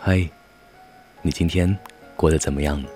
嗨，你今天过得怎么样呢？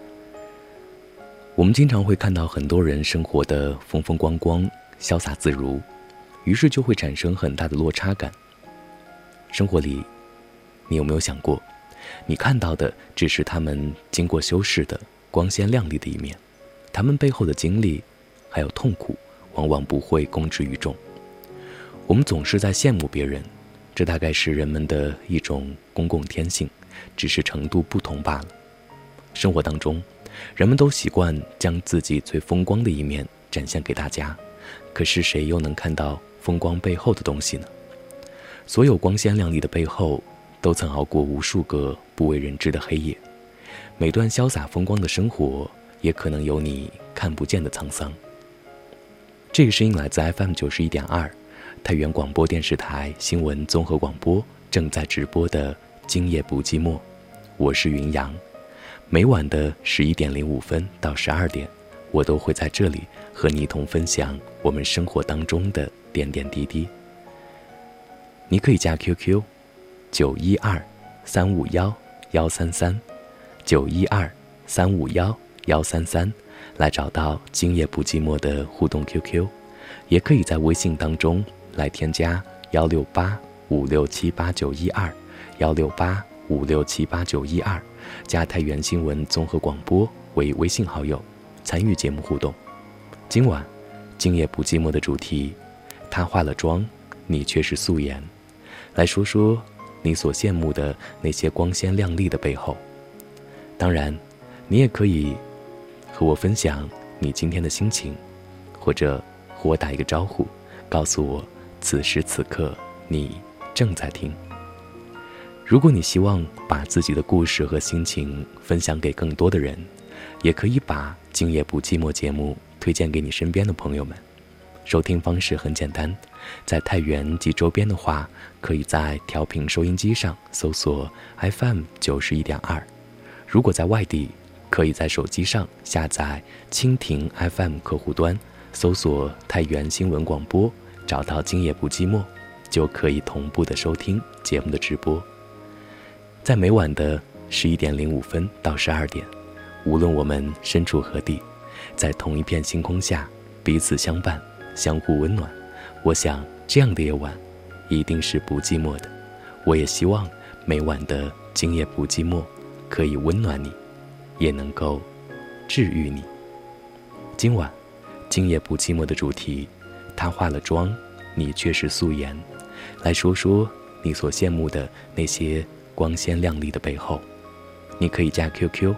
我们经常会看到很多人生活的风风光光、潇洒自如，于是就会产生很大的落差感。生活里，你有没有想过，你看到的只是他们经过修饰的光鲜亮丽的一面，他们背后的经历还有痛苦，往往不会公之于众。我们总是在羡慕别人，这大概是人们的一种公共天性，只是程度不同罢了。生活当中，人们都习惯将自己最风光的一面展现给大家，可是谁又能看到风光背后的东西呢？所有光鲜亮丽的背后，都曾熬过无数个不为人知的黑夜。每段潇洒风光的生活，也可能有你看不见的沧桑。这个声音来自 FM91.2太原广播电视台新闻综合广播正在直播的今夜不寂寞，我是云阳。每晚的11点05分到12点，我都会在这里和你一同分享我们生活当中的点点滴滴。你可以加 QQ 912-351-133 912-351-133来找到今夜不寂寞的互动 QQ， 也可以在微信当中来添加16856789121 16856789122，加太原新闻综合广播为微信好友，参与节目互动。今晚今夜不寂寞的主题，他化了妆，你却是素颜。来说说你所羡慕的那些光鲜亮丽的背后。当然，你也可以和我分享你今天的心情，或者和我打一个招呼，告诉我此时此刻你正在听。如果你希望把自己的故事和心情分享给更多的人，也可以把今夜不寂寞节目推荐给你身边的朋友们。收听方式很简单，在太原及周边的话，可以在调频收音机上搜索 FM91.2。如果在外地，可以在手机上下载蜻蜓 FM 客户端，搜索太原新闻广播，找到今夜不寂寞，就可以同步的收听节目的直播。在每晚的11点05分到12点，无论我们身处何地，在同一片星空下彼此相伴，相互温暖，我想这样的夜晚一定是不寂寞的。我也希望每晚的今夜不寂寞可以温暖你，也能够治愈你。今晚今夜不寂寞的主题，他化了妆，你却是素颜。来说说你所羡慕的那些光鲜亮丽的背后。你可以加 QQ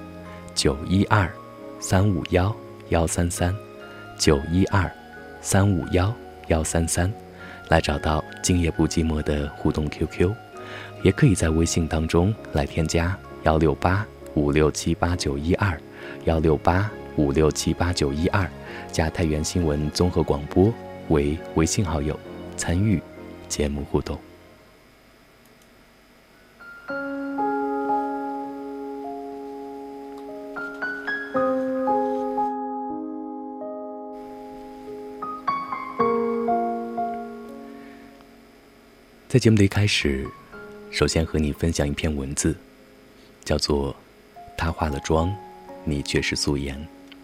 912-351-133 912-351-133来找到今夜不寂寞的互动 QQ， 也可以在微信当中来添加16856789121 16856789122，加太原新闻综合广播为微信好友，参与节目互动。在节目的一开始，首先和你分享一篇文字，叫做他化了妆，你却是素颜。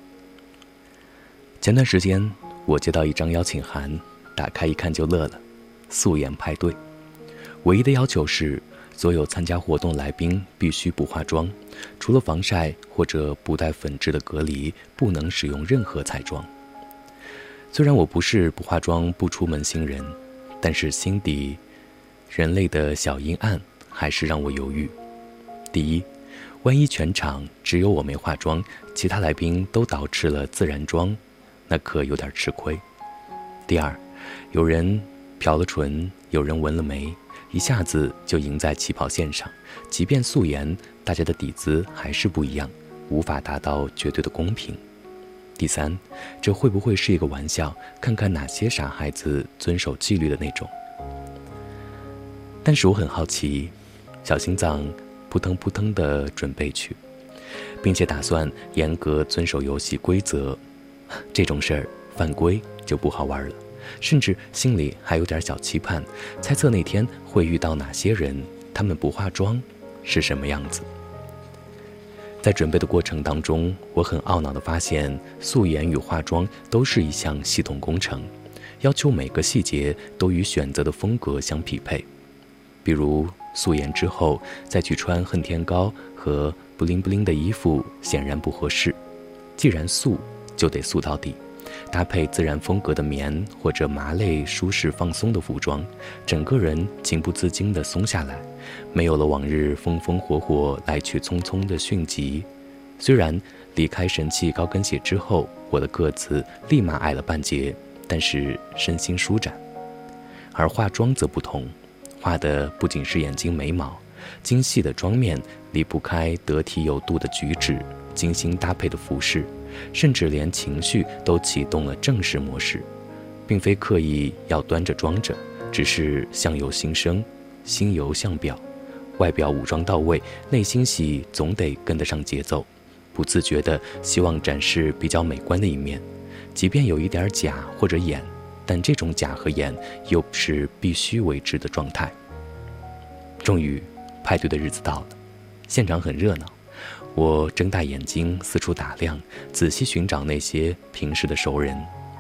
前段时间我接到一张邀请函，打开一看就乐了，素颜派对。唯一的要求是所有参加活动来宾必须不化妆，除了防晒或者不带粉质的隔离，不能使用任何彩妆。虽然我不是不化妆不出门星人，但是心底人类的小阴暗还是让我犹豫。第一，万一全场只有我没化妆，其他来宾都捯饬了自然妆，那可有点吃亏。第二，有人漂了唇，有人纹了眉，一下子就赢在起跑线上，即便素颜，大家的底子还是不一样，无法达到绝对的公平。第三，这会不会是一个玩笑，看看哪些傻孩子遵守纪律的那种。但是我很好奇，小心脏扑腾扑腾地准备去，并且打算严格遵守游戏规则。这种事儿犯规就不好玩了，甚至心里还有点小期盼，猜测那天会遇到哪些人，他们不化妆是什么样子。在准备的过程当中，我很懊恼地发现，素颜与化妆都是一项系统工程，要求每个细节都与选择的风格相匹配。比如素颜之后再去穿恨天高和布灵布灵的衣服显然不合适，既然素就得素到底，搭配自然风格的棉或者麻类舒适放松的服装，整个人情不自禁地松下来，没有了往日风风火火来去匆匆的迅疾。虽然离开神器高跟鞋之后，我的个子立马矮了半截，但是身心舒展。而化妆则不同，画的不仅是眼睛眉毛，精细的妆面离不开得体有度的举止，精心搭配的服饰，甚至连情绪都启动了正式模式，并非刻意要端着装着，只是相由心生，心由相表，外表武装到位，内心戏总得跟得上节奏，不自觉地希望展示比较美观的一面，即便有一点假或者演，但这种假和演又是必须为之的状态。终于派对的日子到了，现场很热闹，我睁大眼睛四处打量，仔细寻找那些平时的熟人。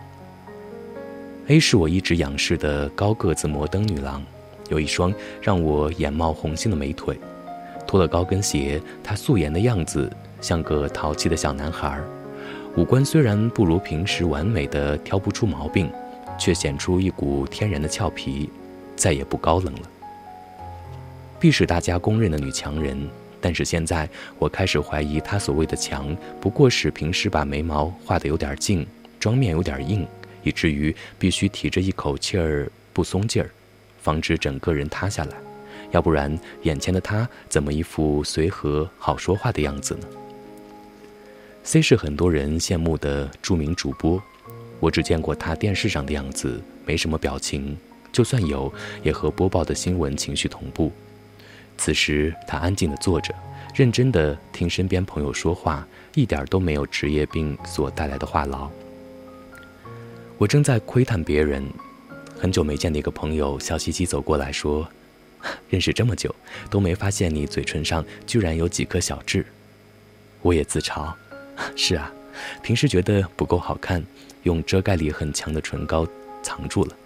A 是我一直仰视的高个子摩登女郎，有一双让我眼冒红星的美腿，脱了高跟鞋，她素颜的样子像个淘气的小男孩，五官虽然不如平时完美的挑不出毛病，却显出一股天然的俏皮，再也不高冷了。必是大家公认的女强人，但是现在我开始怀疑她所谓的强，不过是平时把眉毛画得有点劲，妆面有点硬，以至于必须提着一口气儿不松劲儿，防止整个人塌下来，要不然眼前的她怎么一副随和好说话的样子呢？ C 是很多人羡慕的著名主播，我只见过她电视上的样子，没什么表情，就算有，也和播报的新闻情绪同步。此时她安静地坐着，认真地听身边朋友说话，一点都没有职业病所带来的话痨。我正在窥探别人，很久没见的一个朋友笑嘻嘻走过来说，认识这么久都没发现你嘴唇上居然有几颗小痣。我也自嘲，是啊，平时觉得不够好看，用遮盖力很强的唇膏藏住了。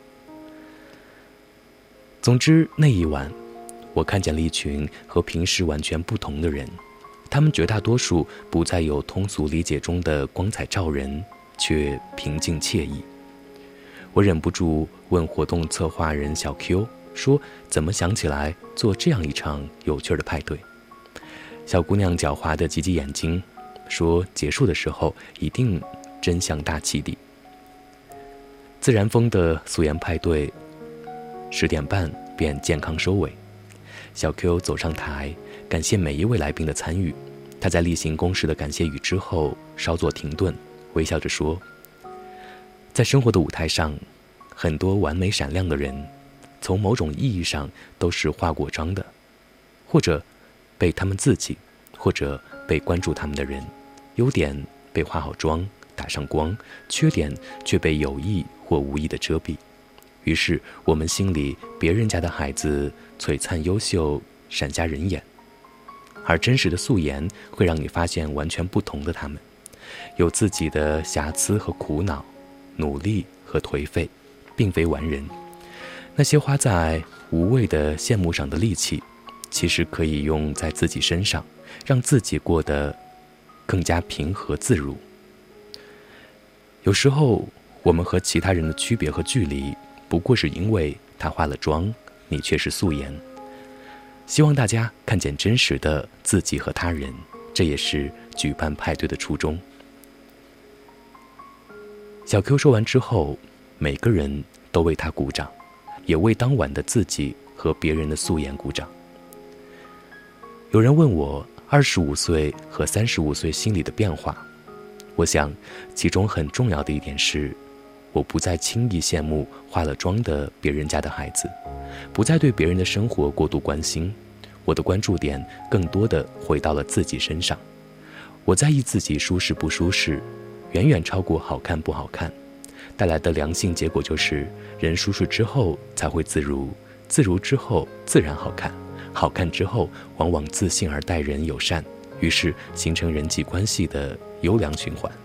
总之那一晚我看见了一群和平时完全不同的人，他们绝大多数不再有通俗理解中的光彩照人，却平静惬意。我忍不住问活动策划人小 Q 说，怎么想起来做这样一场有趣的派对？小姑娘狡猾地挤挤眼睛说，结束的时候一定真相大气地。自然风的素颜派对10点半便健康收尾。小 Q 走上台，感谢每一位来宾的参与。他在例行公事的感谢语之后稍作停顿，微笑着说，在生活的舞台上，很多完美闪亮的人，从某种意义上都是化过妆的，或者被他们自己，或者被关注他们的人，优点被化好妆打上光，缺点却被有意或无意的遮蔽。于是我们心里别人家的孩子璀璨优秀，闪瞎人眼，而真实的素颜会让你发现完全不同的他们，有自己的瑕疵和苦恼，努力和颓废，并非完人。那些花在无谓的羡慕上的力气，其实可以用在自己身上，让自己过得更加平和自如。有时候我们和其他人的区别和距离，不过是因为他化了妆，你却是素颜。希望大家看见真实的自己和他人，这也是举办派对的初衷。小 Q 说完之后，每个人都为他鼓掌，也为当晚的自己和别人的素颜鼓掌。有人问我25岁和35岁心里的变化，我想其中很重要的一点是，我不再轻易羡慕化了妆的别人家的孩子，不再对别人的生活过度关心，我的关注点更多的回到了自己身上。我在意自己舒适不舒适，远远超过好看不好看，带来的良性结果就是人舒适之后才会自如，自如之后自然好看， 好看之后往往自信而待人友善，于是形成人际关系的优良循环。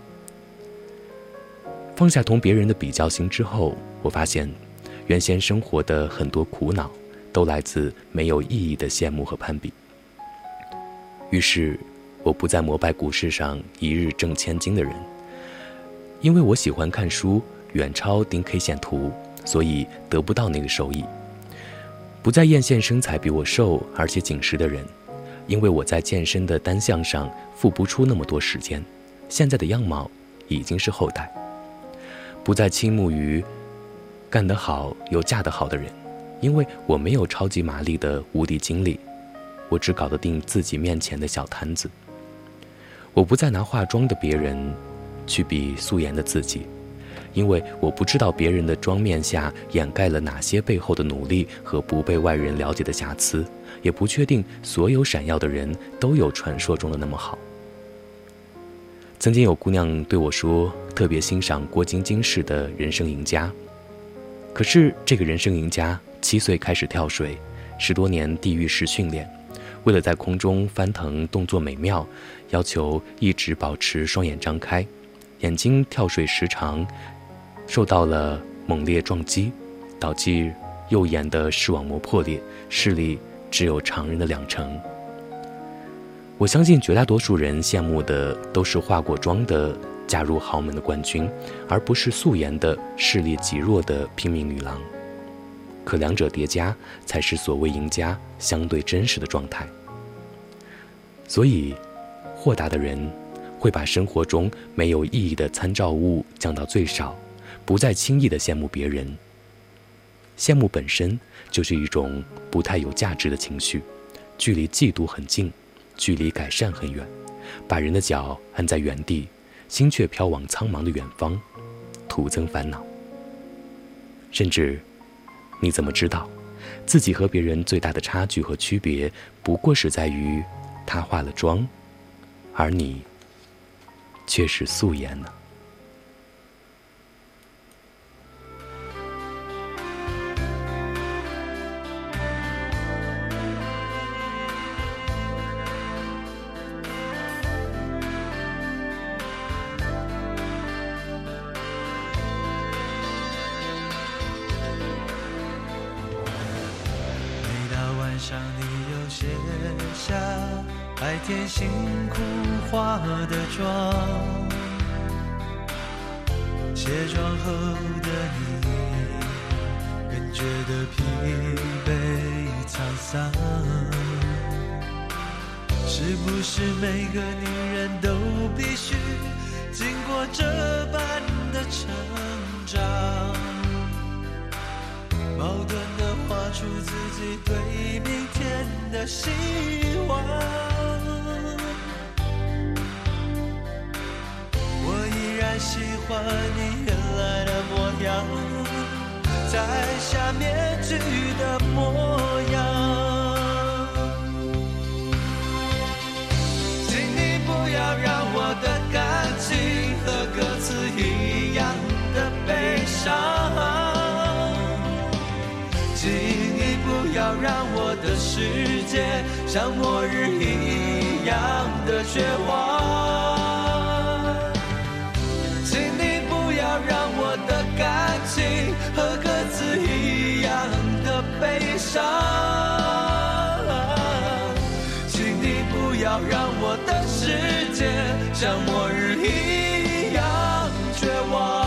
放下同别人的比较心之后，我发现原先生活的很多苦恼都来自没有意义的羡慕和攀比。于是我不再膜拜股市上一日挣千金的人，因为我喜欢看书远超盯 K 线图，所以得不到那个收益。不再艳羡身材比我瘦而且紧实的人，因为我在健身的单项上付不出那么多时间，现在的样貌已经是后代。不再倾慕于干得好又嫁得好的人，因为我没有超级玛丽的无敌精力，我只搞得定自己面前的小摊子。我不再拿化妆的别人去比素颜的自己，因为我不知道别人的妆面下掩盖了哪些背后的努力和不被外人了解的瑕疵，也不确定所有闪耀的人都有传说中的那么好。曾经有姑娘对我说，特别欣赏郭晶晶式的人生赢家。可是这个人生赢家7岁开始跳水，10多年地狱式训练，为了在空中翻腾动作美妙，要求一直保持双眼张开，眼睛跳水时长受到了猛烈撞击，导致右眼的视网膜破裂，视力只有常人的2成。我相信绝大多数人羡慕的都是化过妆的嫁入豪门的冠军，而不是素颜的视力极弱的拼命女郎。可两者叠加才是所谓赢家相对真实的状态。所以豁达的人会把生活中没有意义的参照物降到最少，不再轻易地羡慕别人。羡慕本身就是一种不太有价值的情绪，距离嫉妒很近，距离改善很远，把人的脚按在原地，心却飘往苍茫的远方，徒增烦恼。甚至你怎么知道自己和别人最大的差距和区别，不过是在于他化了妆，而你却是素颜呢？ 白天辛苦化的妆，卸妆后的你更觉得疲惫沧桑。是不是每个女人都必须经过这般的成长，矛盾地画出自己对明天的希望？我依然喜欢你原来的模样，摘下面具的模样。请你不要让我的感情和歌词一样的悲伤，请你不要让我的世界像末日一样的绝望，请你不要让我的感情和歌词一样的悲伤，请你不要让我的世界像末日一样绝望。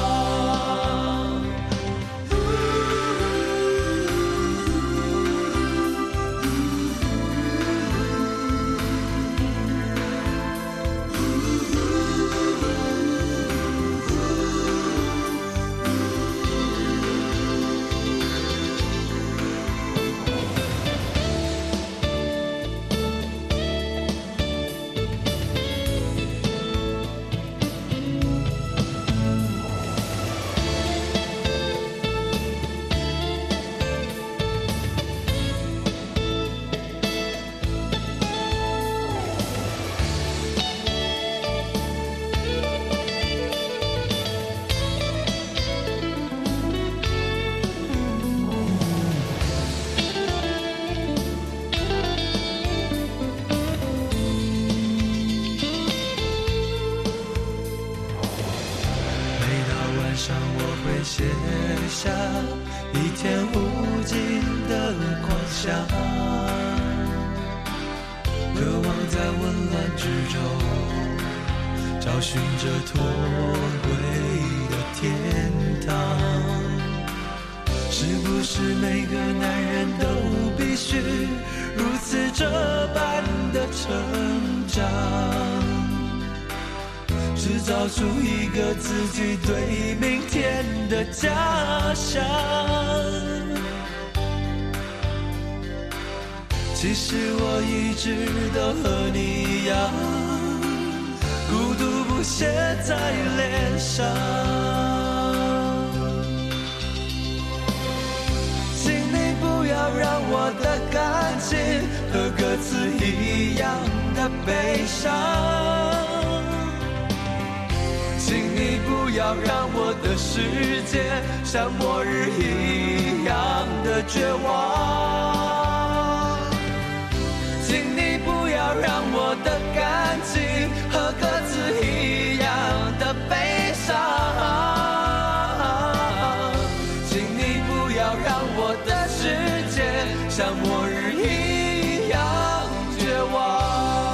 下一天无尽的狂想，渴望在温暖之中找寻着脱轨的天堂。是不是每个男人都必须如此这般的成长，制造出一个自己对明天的假想？其实我一直都和你一样，孤独不写在脸上。让我的感情和歌词一样的悲伤，请你不要让我的世界像末日一样的绝望，请你不要让我的感情和歌词一样的悲伤，请你不要让我的世界像末日一样绝望。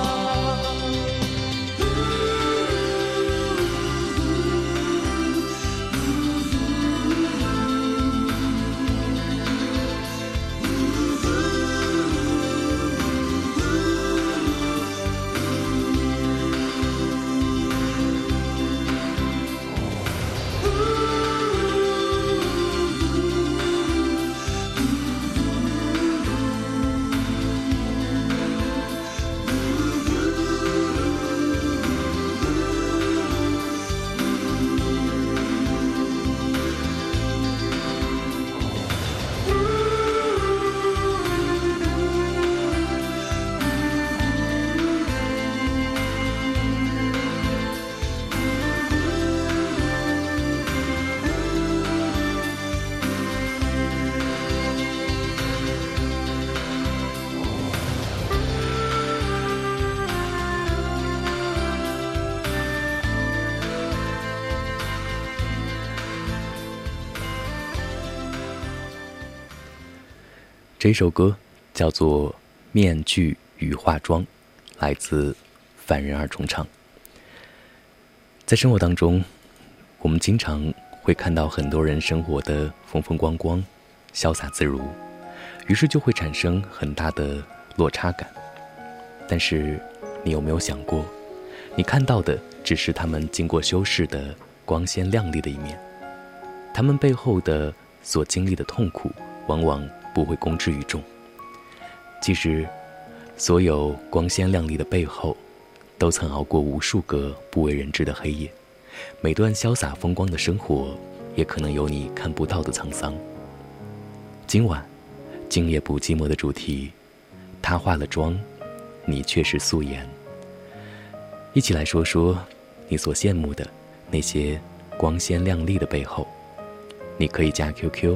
这首歌叫做《面具与化妆》，来自凡人二重唱。在生活当中，我们经常会看到很多人生活的风风光光、潇洒自如，于是就会产生很大的落差感。但是你有没有想过，你看到的只是他们经过修饰的光鲜亮丽的一面，他们背后的所经历的痛苦往往不会公之于众。其实所有光鲜亮丽的背后，都曾熬过无数个不为人知的黑夜，每段潇洒风光的生活也可能有你看不到的沧桑。今晚今夜不寂寞的主题，他化了妆，你却是素颜。一起来说说你所羡慕的那些光鲜亮丽的背后。你可以加 QQ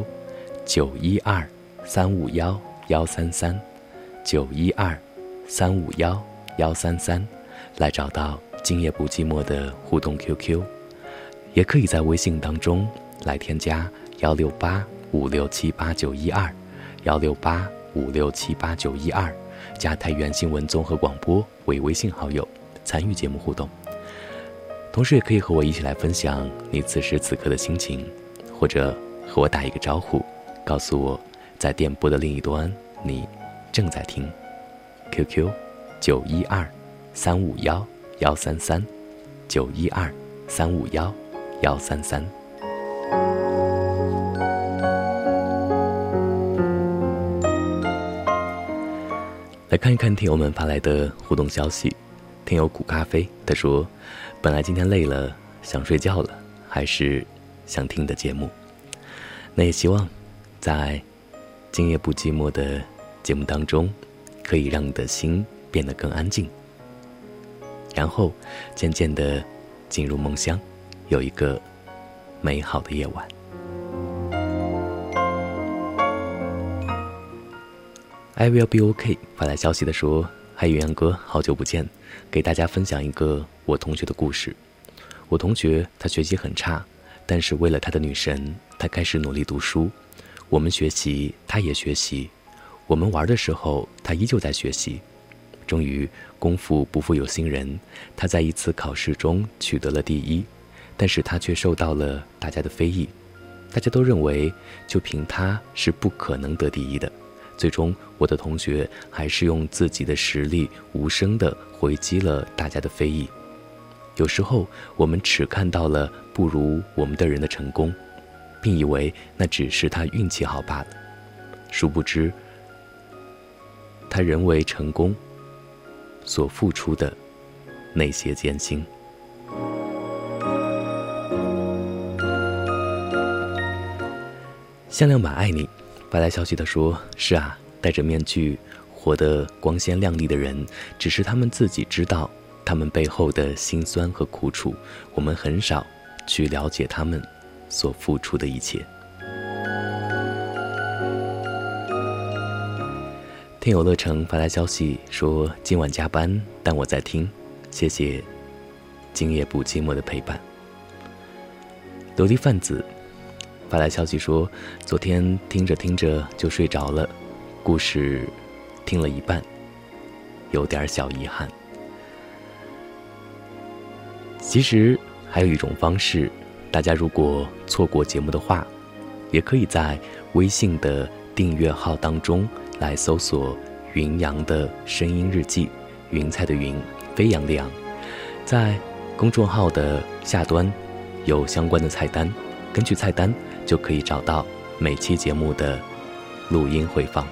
912-351-133 912-351-133来找到今夜不寂寞的互动 QQ， 也可以在微信当中来添加16856789121 16856789122，加太原新闻综合广播为微信好友，参与节目互动。同时也可以和我一起来分享你此时此刻的心情，或者和我打一个招呼，告诉我在电波的另一端你正在听。 QQ 912-351-133 912-351-133。来看一看听友们发来的互动消息。听友苦咖啡他说，本来今天累了想睡觉了，还是想听你的节目。那也希望在今夜不寂寞的节目当中，可以让你的心变得更安静，然后渐渐地进入梦乡，有一个美好的夜晚。I will be OK 发来消息的说，嗨云阳哥，好久不见，给大家分享一个我同学的故事。我同学他学习很差， 但是为了他的女神，他开始努力读书。我们学习，他也学习。我们玩的时候，他依旧在学习。终于，功夫不负有心人，他在一次考试中取得了第一，但是他却受到了大家的非议。大家都认为，就凭他是不可能得第一的。最终，我的同学还是用自己的实力无声地回击了大家的非议。有时候，我们只看到了不如我们的人的成功，并以为那只是他运气好罢了。殊不知，他人为成功所付出的那些艰辛。向亮版爱你发来消息的说，是啊，戴着面具活得光鲜亮丽的人，只是他们自己知道他们背后的辛酸和苦楚，我们很少去了解他们所付出的一切。天有乐成发来消息说，今晚加班，但我在听，谢谢今夜不寂寞的陪伴。琉璃贩子发来消息说，昨天听着听着就睡着了，故事听了一半，有点小遗憾。其实还有一种方式，大家如果错过节目的话，也可以在微信的订阅号当中来搜索云阳的声音日记，云彩的云，飞扬的扬，在公众号的下端有相关的菜单，根据菜单就可以找到每期节目的录音回放。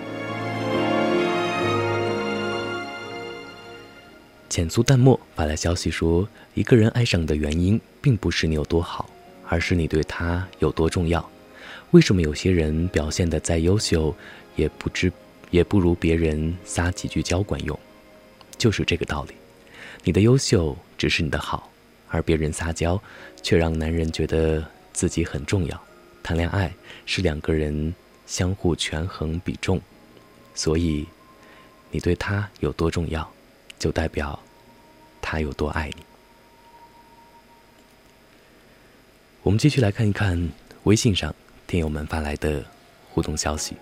浅苏淡漠发来消息说，一个人爱上你的原因并不是你有多好，而是你对他有多重要。为什么有些人表现得再优秀，也不如别人撒几句娇管用？就是这个道理。你的优秀只是你的好，而别人撒娇却让男人觉得自己很重要。谈恋爱是两个人相互权衡比重，所以你对他有多重要，就代表他有多爱你。我们继续来看一看微信上听友们发来的互动消息。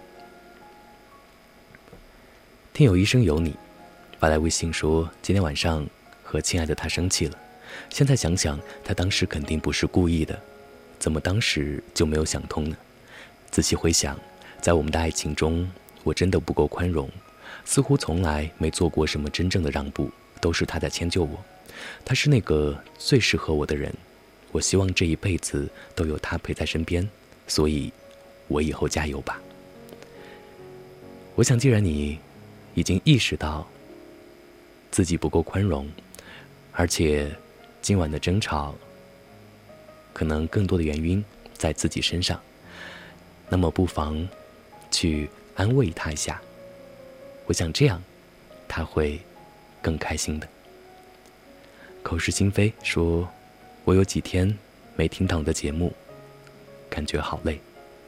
听友一生有你发来微信说，今天晚上和亲爱的他生气了，现在想想他当时肯定不是故意的，怎么当时就没有想通呢？仔细回想，在我们的爱情中，我真的不够宽容，似乎从来没做过什么真正的让步，都是他在迁就我。他是那个最适合我的人，我希望这一辈子都有他陪在身边，所以我以后加油吧。我想既然你已经意识到自己不够宽容，而且今晚的争吵可能更多的原因在自己身上，那么不妨去安慰他一下，我想这样他会更开心的。口是心非说，我有几天没听到你的节目，感觉好累。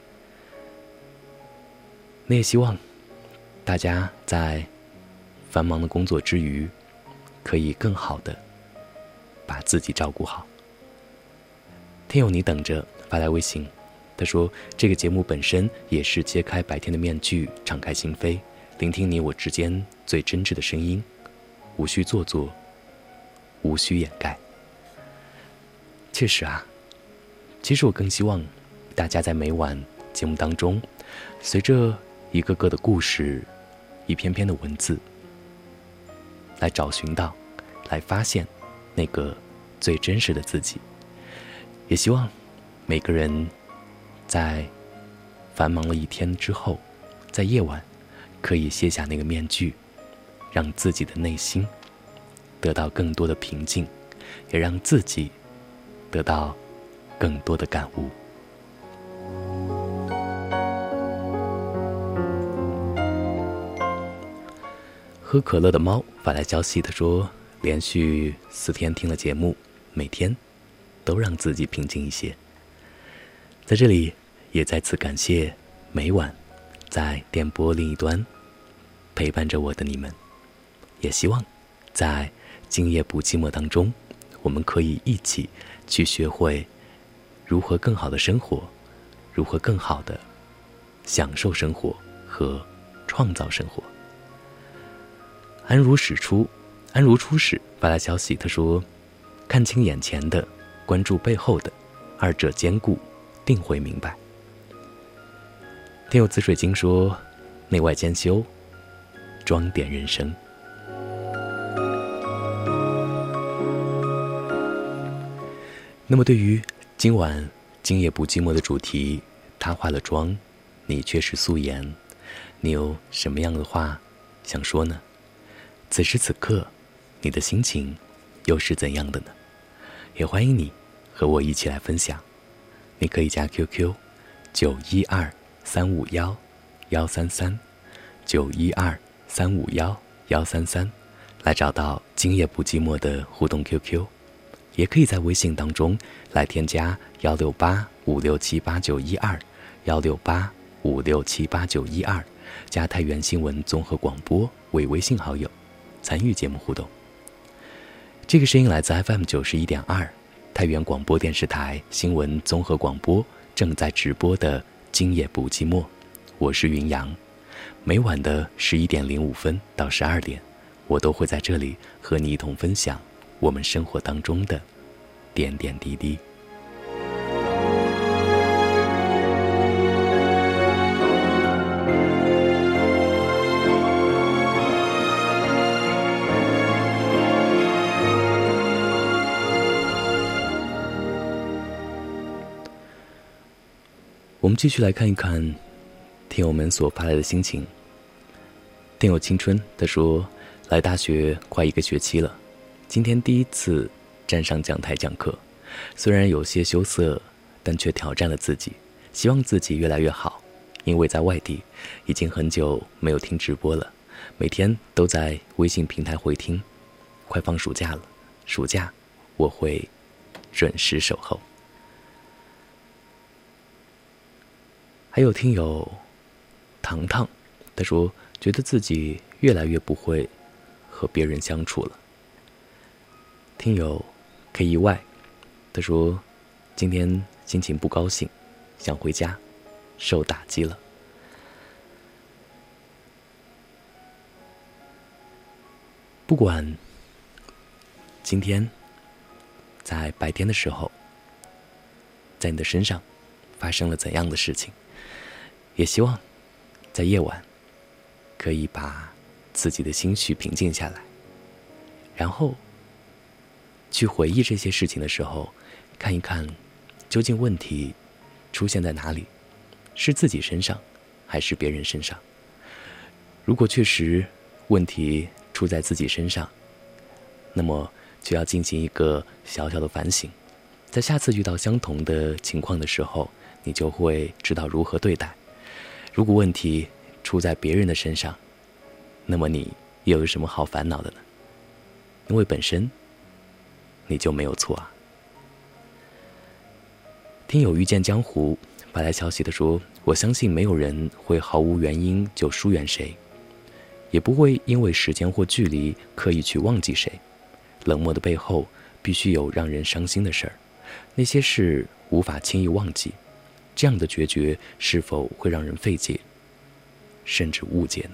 那也希望大家在繁忙的工作之余，可以更好的把自己照顾好。天友你等着发来微信，他说，这个节目本身也是揭开白天的面具，敞开心扉，聆听你我之间最真挚的声音，无需做作，无需掩盖。确实啊，其实我更希望大家在每晚节目当中，随着一个个的故事，一篇篇的文字，来找寻到，来发现那个最真实的自己。也希望每个人在繁忙了一天之后，在夜晚可以卸下那个面具，让自己的内心得到更多的平静，也让自己得到更多的感悟。喝可乐的猫发来消息，他说，连续4天听了节目，每天都让自己平静一些。在这里也再次感谢每晚在电波另一端陪伴着我的你们，也希望在今夜不寂寞当中，我们可以一起去学会如何更好的生活，如何更好的享受生活和创造生活。安如初始发来消息，他说：看清眼前的，关注背后的，二者兼顾，定会明白。天有紫水晶说：内外兼修，装点人生。那么对于今晚今夜不寂寞的主题，他化了妆，你却是素颜，你有什么样的话想说呢？此时此刻你的心情又是怎样的呢？也欢迎你和我一起来分享。你可以加 QQ 912-351-133 912-351-133来找到今夜不寂寞的互动 QQ， 也可以在微信当中来添加16856789121 16856789122，加太原新闻综合广播为微信好友，参与节目互动。这个声音来自 FM91.2 太原广播电视台新闻综合广播正在直播的今夜不寂寞，我是云阳。每晚的11点05分到12点，我都会在这里和你一同分享我们生活当中的点点滴滴。我们继续来看一看听友们所发来的心情。听友青春他说，来大学快1个学期了，今天第一次站上讲台讲课，虽然有些羞涩，但却挑战了自己，希望自己越来越好。因为在外地已经很久没有听直播了，每天都在微信平台回听。快放暑假了，暑假我会准时守候。还有听友糖糖，他说觉得自己越来越不会和别人相处了。听友 KEY， 他说今天心情不高兴，想回家，受打击了。不管今天在白天的时候，在你的身上发生了怎样的事情，也希望在夜晚可以把自己的心绪平静下来，然后去回忆这些事情的时候，看一看究竟问题出现在哪里，是自己身上还是别人身上。如果确实问题出在自己身上，那么就要进行一个小小的反省，在下次遇到相同的情况的时候，你就会知道如何对待。如果问题出在别人的身上，那么你又有什么好烦恼的呢？因为本身你就没有错啊。听友遇见江湖发来消息的说，我相信没有人会毫无原因就疏远谁，也不会因为时间或距离刻意去忘记谁。冷漠的背后必须有让人伤心的事儿，那些事无法轻易忘记，这样的决绝是否会让人费解甚至误解呢？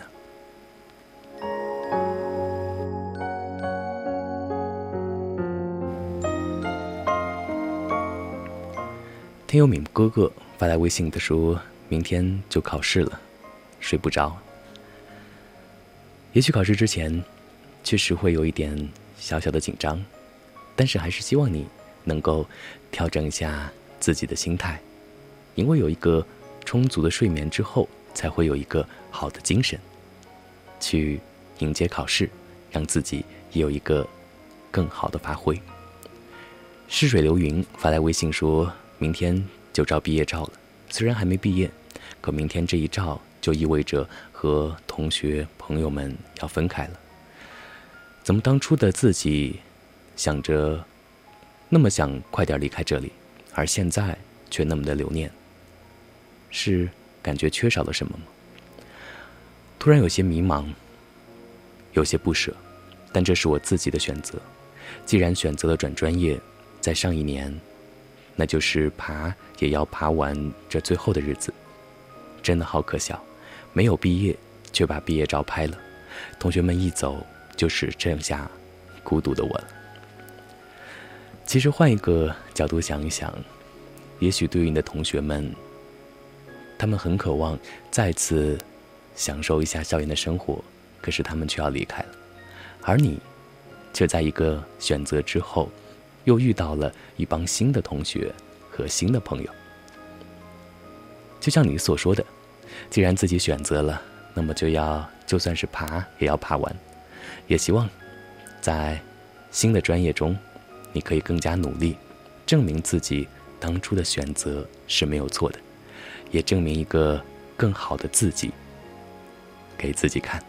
听友敏哥哥发来微信的说，明天就考试了，睡不着。也许考试之前确实会有一点小小的紧张，但是还是希望你能够调整一下自己的心态，因为有一个充足的睡眠之后，才会有一个好的精神去迎接考试，让自己也有一个更好的发挥。逝水流云发来微信说，明天就照毕业照了，虽然还没毕业，可明天这一照就意味着和同学朋友们要分开了。怎么当初的自己想着那么想快点离开这里，而现在却那么的留念，是感觉缺少了什么吗？突然有些迷茫，有些不舍，但这是我自己的选择。既然选择了转专业，在上一年那就是爬也要爬完这最后的日子。真的好可笑，没有毕业却把毕业照拍了，同学们一走就是剩下孤独的我了。其实换一个角度想一想，也许对于你的同学们，他们很渴望再次享受一下校园的生活，可是他们却要离开了，而你却在一个选择之后又遇到了一帮新的同学和新的朋友。就像你所说的，既然自己选择了，那么就算是爬也要爬完。也希望在新的专业中，你可以更加努力，证明自己当初的选择是没有错的，也证明一个更好的自己给自己看。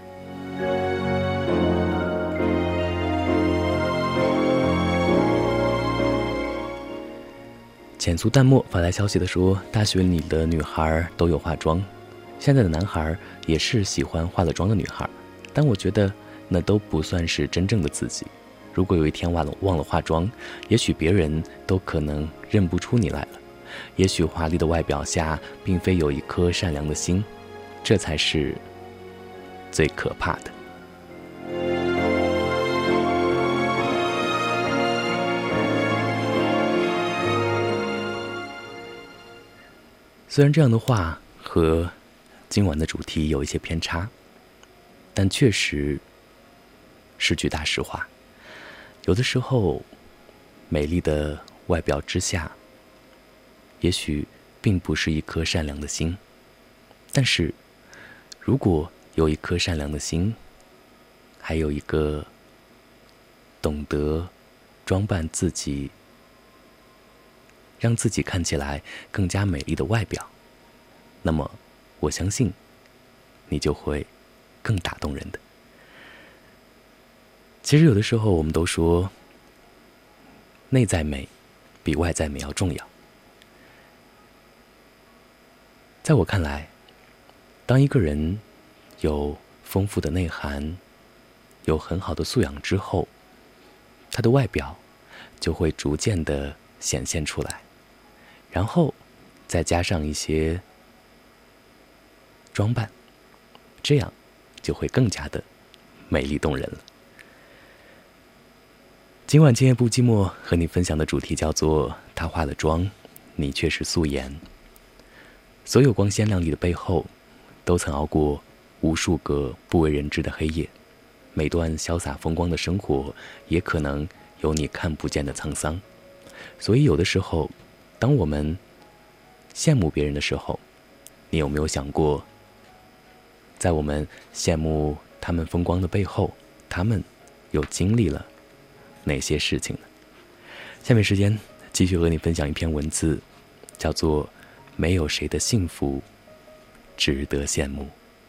浅苏淡漠发来消息的说，大学里的女孩都有化妆，现在的男孩也是喜欢化了妆的女孩，但我觉得那都不算是真正的自己。如果有一天忘了化妆，也许别人都可能认不出你来了。也许华丽的外表下并非有一颗善良的心，这才是最可怕的。虽然这样的话和今晚的主题有一些偏差，但确实是句大实话。有的时候，美丽的外表之下，也许并不是一颗善良的心，但是如果有一颗善良的心，还有一个懂得装扮自己，让自己看起来更加美丽的外表，那么我相信你就会更打动人的。其实有的时候我们都说，内在美比外在美要重要。在我看来，当一个人有丰富的内涵，有很好的素养之后，他的外表就会逐渐的显现出来，然后再加上一些装扮，这样就会更加的美丽动人了。今晚今夜不寂寞和你分享的主题叫做他化了妆，你却是素颜。所有光鲜亮丽的背后，都曾熬过无数个不为人知的黑夜，每段潇洒风光的生活也可能有你看不见的沧桑。所以有的时候，当我们羡慕别人的时候，你有没有想过，在我们羡慕他们风光的背后，他们又经历了哪些事情呢？下面时间继续和你分享一篇文字，叫做没有谁的幸福值得羡慕。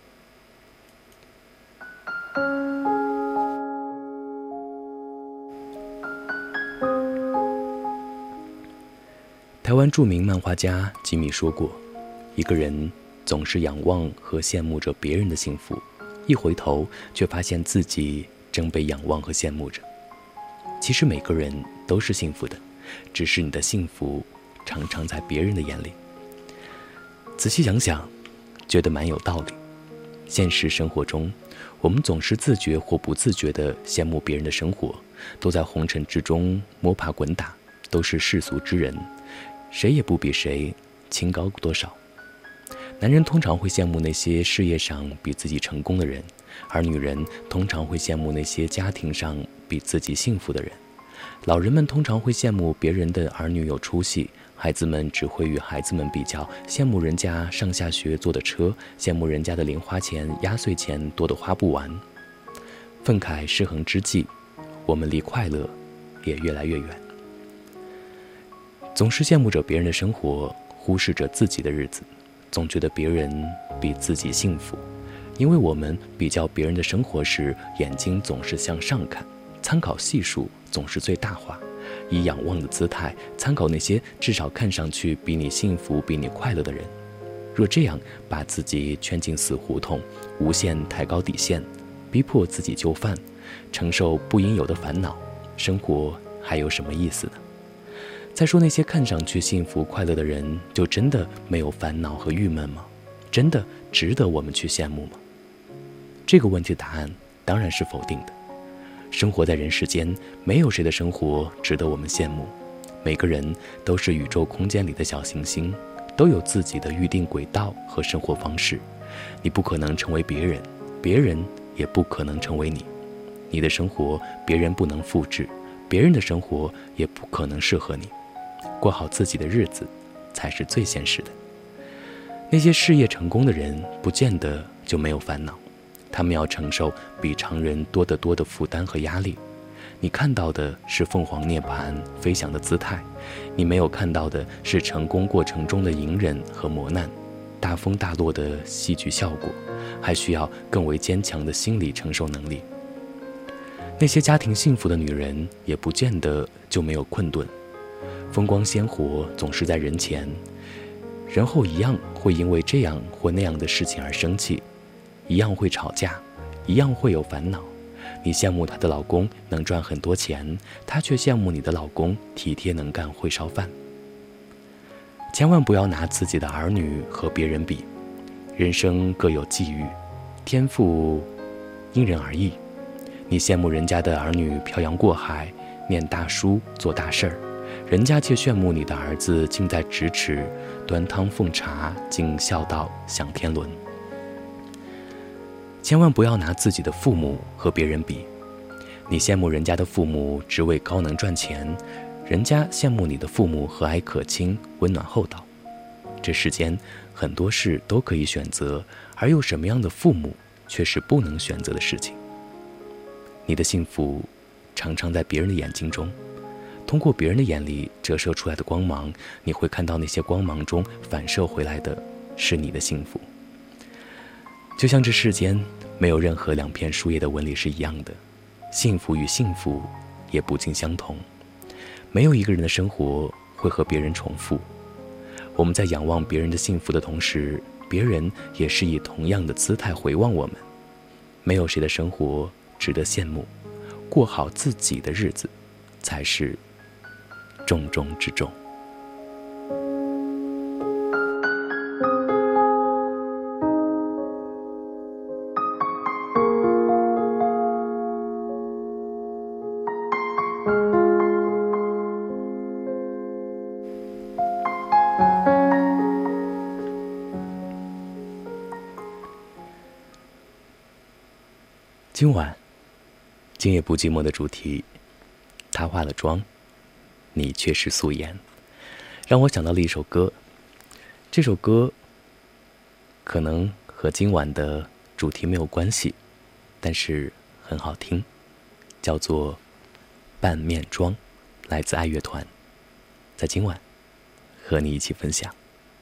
台湾著名漫画家吉米说过，一个人总是仰望和羡慕着别人的幸福，一回头却发现自己正被仰望和羡慕着。其实每个人都是幸福的，只是你的幸福常常在别人的眼里。仔细想想，觉得蛮有道理。现实生活中，我们总是自觉或不自觉地羡慕别人的生活，都在红尘之中摸爬滚打，都是世俗之人，谁也不比谁清高多少。男人通常会羡慕那些事业上比自己成功的人，而女人通常会羡慕那些家庭上比自己幸福的人。老人们通常会羡慕别人的儿女有出息，孩子们只会与孩子们比较，羡慕人家上下学坐的车，羡慕人家的零花钱、压岁钱多得花不完。愤慨失衡之际，我们离快乐也越来越远。总是羡慕着别人的生活，忽视着自己的日子，总觉得别人比自己幸福。因为我们比较别人的生活时，眼睛总是向上看，参考系数总是最大化，以仰望的姿态参考那些至少看上去比你幸福、比你快乐的人。若这样把自己圈进死胡同，无限抬高底线，逼迫自己就范，承受不应有的烦恼，生活还有什么意思呢？ 再说那些看上去幸福快乐的人，就真的没有烦恼和郁闷吗？真的值得我们去羡慕吗？这个问题的答案当然是否定的。生活在人世间，没有谁的生活值得我们羡慕。每个人都是宇宙空间里的小行星，都有自己的预定轨道和生活方式。你不可能成为别人，别人也不可能成为你。你的生活别人不能复制，别人的生活也不可能适合你。过好自己的日子才是最现实的。那些事业成功的人不见得就没有烦恼，他们要承受比常人多得多的负担和压力。你看到的是凤凰涅槃飞翔的姿态，你没有看到的是成功过程中的隐忍和磨难，大风大落的戏剧效果，还需要更为坚强的心理承受能力。那些家庭幸福的女人也不见得就没有困顿，风光鲜活总是在人前，人后一样会因为这样或那样的事情而生气，一样会吵架，一样会有烦恼。你羡慕她的老公能赚很多钱，她却羡慕你的老公体贴能干会烧饭。千万不要拿自己的儿女和别人比，人生各有际遇，天赋因人而异。你羡慕人家的儿女漂洋过海，念大书做大事儿，人家却羡慕你的儿子近在咫尺，端汤奉茶，尽孝道享天伦。千万不要拿自己的父母和别人比，你羡慕人家的父母职位高能赚钱，人家羡慕你的父母和蔼可亲，温暖厚道。这世间很多事都可以选择，而有什么样的父母却是不能选择的事情。你的幸福常常在别人的眼睛中，通过别人的眼里折射出来的光芒，你会看到那些光芒中反射回来的是你的幸福。就像这世间没有任何两片树叶的纹理是一样的，幸福与幸福也不尽相同。没有一个人的生活会和别人重复。我们在仰望别人的幸福的同时，别人也是以同样的姿态回望我们。没有谁的生活值得羡慕，过好自己的日子才是重中之重。今晚今夜不寂寞的主题，他化了妆，你却是素颜，让我想到了一首歌。这首歌可能和今晚的主题没有关系，但是很好听，叫做半面妆，来自爱乐团，在今晚和你一起分享。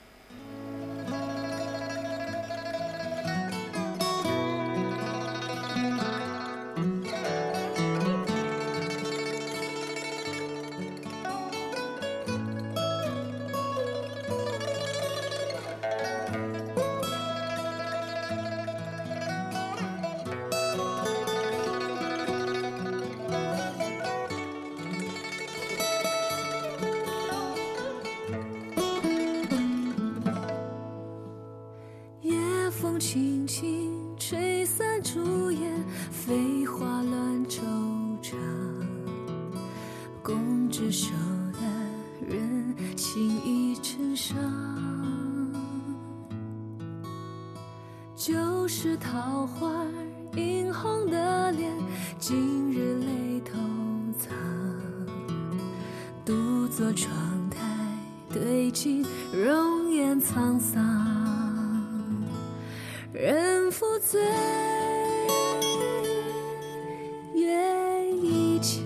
轻轻吹散竹叶，飞花乱惆怅。共执手的人，情意成伤。旧时桃花映红的脸，今日泪偷藏。独坐窗台，对镜容颜沧桑。人负醉，月一腔，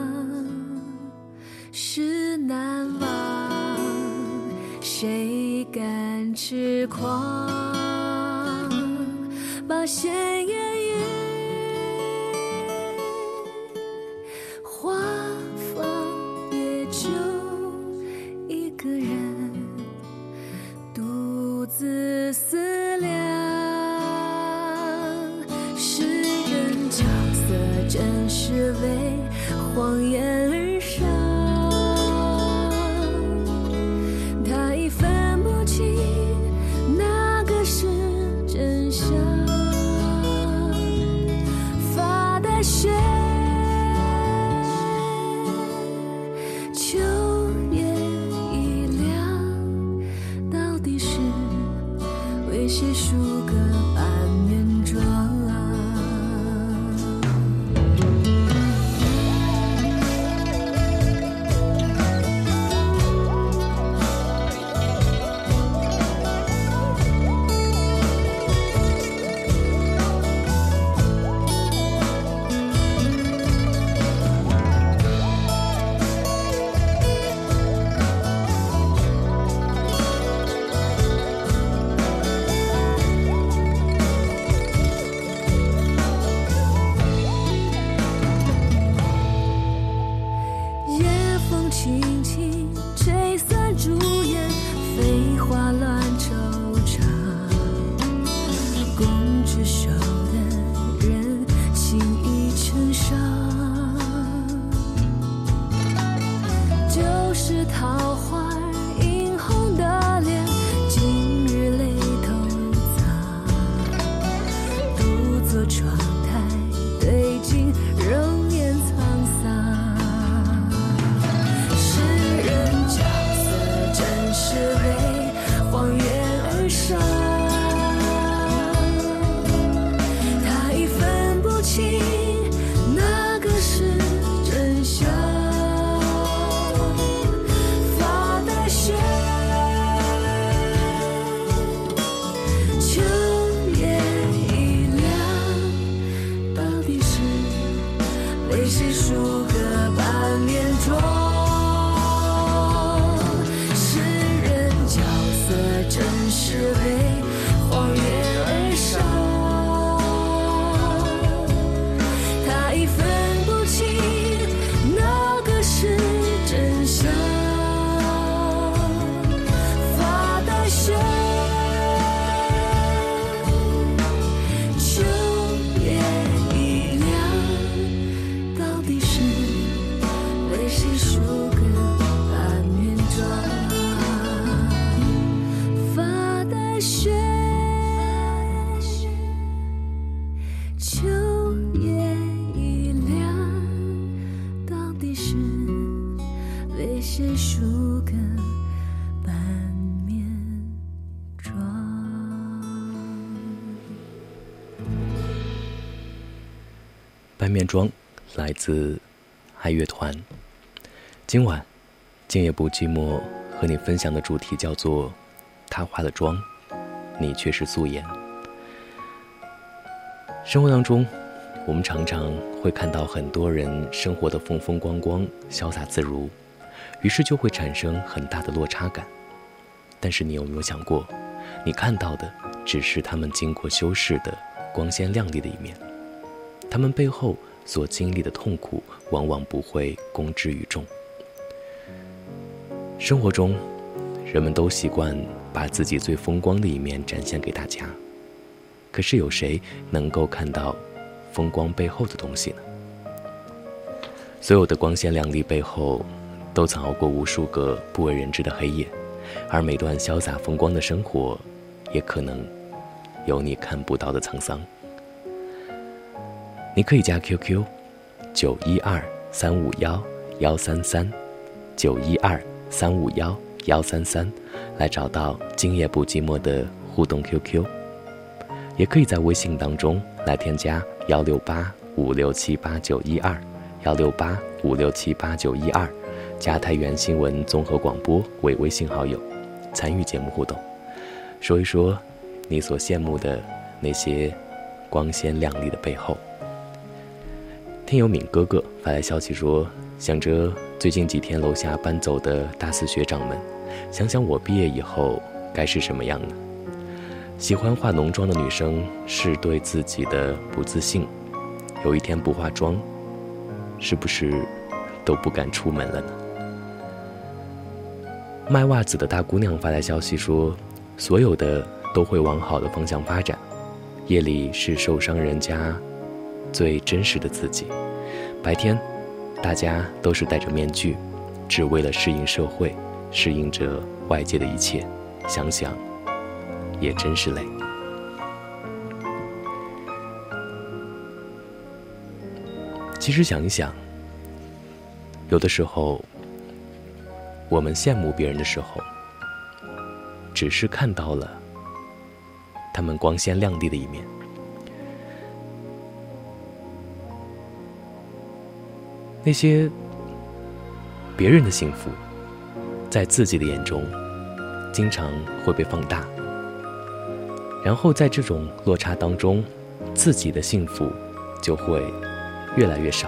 事难忘，谁敢痴狂？把闲言语话放，也就一个人独自思量。真是为谎言而伤， 为谁梳个半面妆啊？轻轻吹散朱颜，飞花乱惆怅。共执手的人，情已成伤。旧时桃花映红的脸，今日泪偷藏。独坐窗台对镜，容颜沧桑。是为荒原而生，他已分不清哪个是真相。发带雪，秋叶已凉，到底是为谁梳个半面妆？真是为荒原而生，他已分不清哪个是真相。发带雪，秋叶已凉，到底是为谁梳个半面妆？雪，秋叶已凉，到底是为谁梳个半面妆？ 半面妆来自爱乐团。今晚今夜不寂寞和你分享的主题叫做他化了妆，你却是素颜。生活当中，我们常常会看到很多人生活的风风光光、潇洒自如，于是就会产生很大的落差感。但是你有没有想过，你看到的只是他们经过修饰的光鲜亮丽的一面，他们背后所经历的痛苦往往不会公之于众。生活中，人们都习惯把自己最风光的一面展现给大家，可是有谁能够看到风光背后的东西呢？所有的光鲜亮丽背后，都曾熬过无数个不为人知的黑夜，而每段潇洒风光的生活，也可能有你看不到的沧桑。你可以加 QQ 912-351-133，912-351-133来找到今夜不寂寞的互动 QQ， 也可以在微信当中来添加16856789121685685678912，加太原新闻综合广播为微信好友，参与节目互动，说一说你所羡慕的那些光鲜亮丽的背后。听友敏哥哥发来消息说，想着最近几天楼下搬走的大四学长们，想想我毕业以后该是什么样呢？喜欢化浓妆的女生是对自己的不自信，有一天不化妆，是不是都不敢出门了呢？卖袜子的大姑娘发来消息说，所有的都会往好的方向发展，夜里是受伤人家最真实的自己，白天大家都是戴着面具，只为了适应社会，适应着外界的一切，想想也真是累。其实想一想，有的时候我们羡慕别人的时候，只是看到了他们光鲜亮丽的一面。那些别人的幸福，在自己的眼中经常会被放大，然后在这种落差当中，自己的幸福就会越来越少。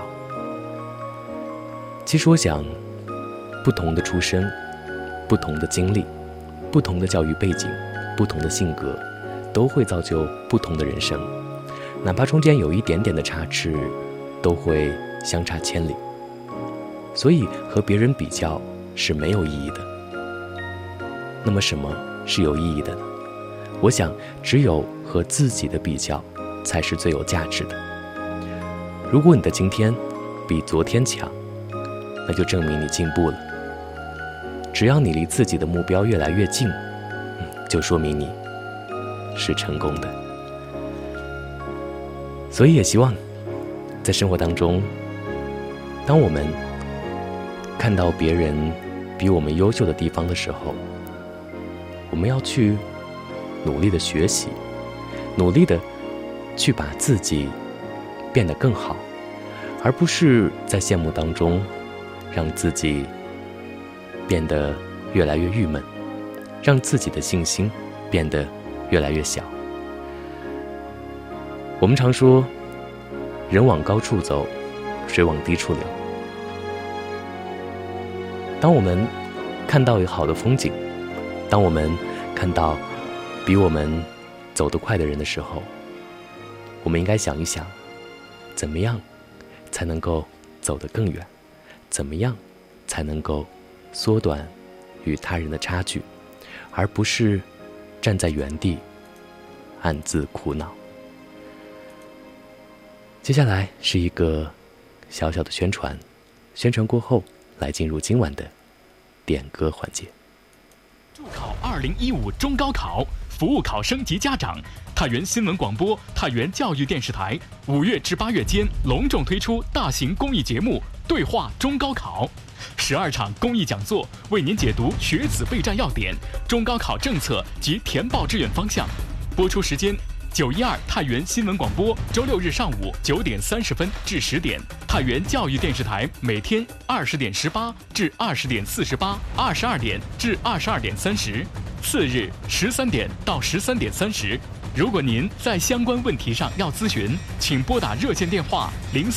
其实我想，不同的出身，不同的经历，不同的教育背景，不同的性格，都会造就不同的人生，哪怕中间有一点点的差池，都会相差千里。所以和别人比较是没有意义的。那么什么是有意义的呢？我想只有和自己的比较才是最有价值的。如果你的今天比昨天强，那就证明你进步了。只要你离自己的目标越来越近，就说明你是成功的。所以也希望在生活当中，当我们看到别人比我们优秀的地方的时候，我们要去努力的学习，努力的去把自己变得更好，而不是在羡慕当中让自己变得越来越郁闷，让自己的信心变得越来越小。我们常说，人往高处走，水往低处流。当我们看到有好的风景，当我们看到比我们走得快的人的时候，我们应该想一想，怎么样才能够走得更远，怎么样才能够缩短与他人的差距，而不是站在原地暗自苦恼。接下来是一个小小的宣传，宣传过后来进入今晚的点歌环节。 助考2015中高考，服务考生及家长。太原新闻广播、太原教育电视台5月至8月间隆重推出大型公益节目《对话中高考》，12场公益讲座为您解读学子备战要点、中高考政策及填报志愿方向。播出时间912太原新闻广播周6日上午9点30分至10点，太原教育电视台每天20点18至20点48、22点至22点30，次日13点到13点30。如果您在相关问题上要咨询，请拨打热线电话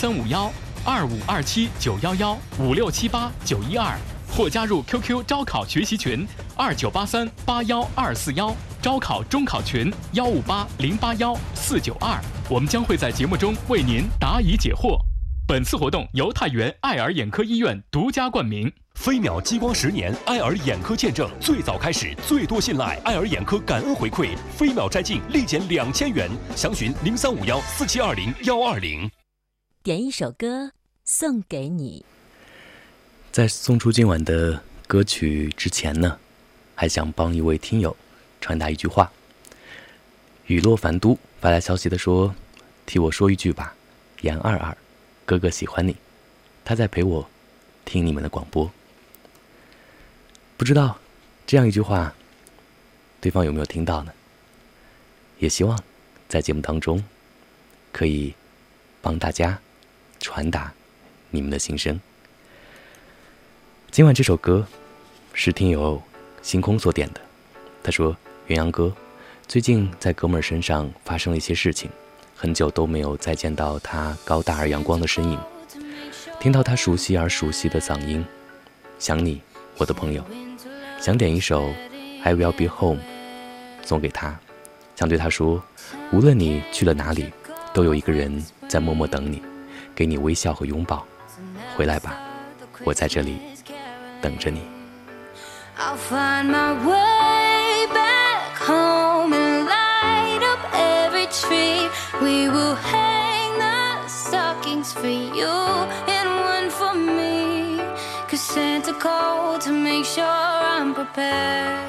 0351-2527-911、5678-912，或加入 QQ 招考学习群2983812241，招考中考群158081492。我们将会在节目中为您答疑解惑。本次活动由太原爱尔眼科医院独家冠名。 飞秒激光10年，爱尔眼科见证，最早开始，最多信赖。爱尔眼科感恩回馈，飞秒摘镜立减2000元，详询03514720-120。 点一首歌送给你。 在送出今晚的歌曲之前呢，还想帮一位听友传达一句话。雨落凡都发来消息的说，替我说一句吧，杨二二，哥哥喜欢你，他在陪我听你们的广播。不知道这样一句话对方有没有听到呢？也希望在节目当中可以帮大家传达你们的心声。今晚这首歌是听友星空所点的，他说，元阳哥，最近在哥们儿身上发生了一些事情，很久都没有再见到他高大而阳光的身影，听到他熟悉而熟悉的嗓音，想你我的朋友，想点一首 I Will Be Home 送给他，想对他说，无论你去了哪里，都有一个人在默默等你，给你微笑和拥抱，回来吧，我在这里等着你。 I'll find my way back home and light up every tree. We will hang the stockings for you and one for me, 'cause Santa called to make sure I'm prepared.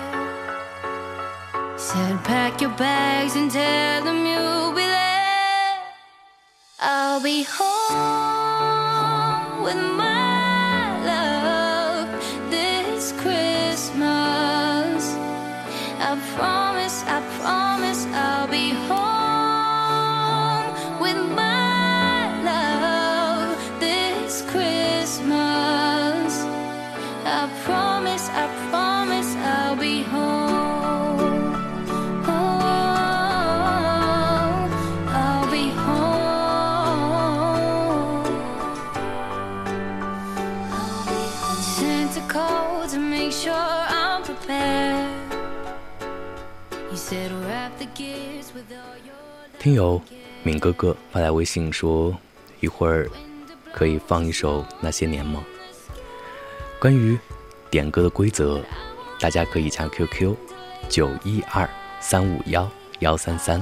Said pack your bags and tell them you'll be there. I'll be home with my love this Christmas. I promise I'll be 听友敏哥哥发来微信说，一会儿可以放一首《那些年》吗？关于点歌的规则，大家可以加 QQ 912-351-133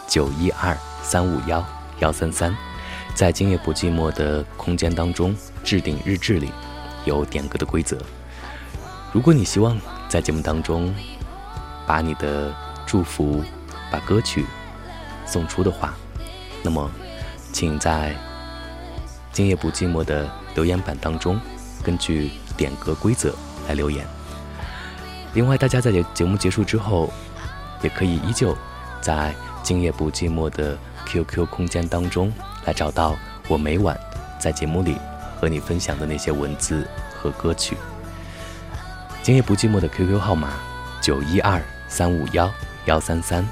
912-351-133，在今夜不寂寞的空间当中置顶日志里有点歌的规则。如果你希望在节目当中把你的祝福、把歌曲送出的话，那么请在今夜不寂寞的留言板当中根据点歌规则来留言。另外，大家在节目结束之后也可以依旧在今夜不寂寞的 QQ 空间当中来找到我每晚在节目里和你分享的那些文字和歌曲。今夜不寂寞的 QQ 号码912-351-133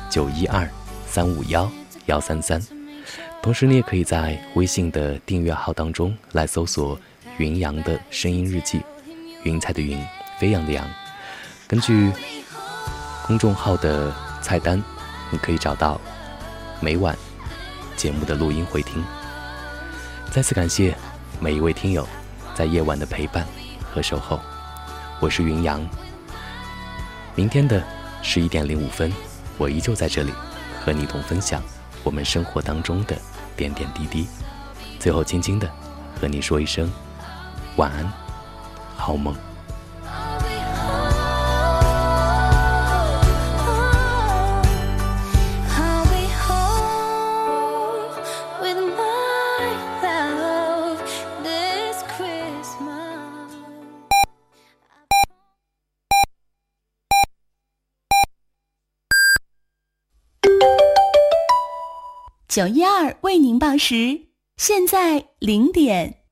912-351-133。同时你也可以在微信的订阅号当中来搜索云阳的声音日记，云彩的云，飞扬的扬。根据公众号的菜单，你可以找到每晚节目的录音回听。再次感谢每一位听友在夜晚的陪伴和守候，我是云阳。明天的11点05分，我依旧在这里和你一同分享我们生活当中的点点滴滴。最后轻轻的和你说一声晚安，好梦。 912为您报时，现在0点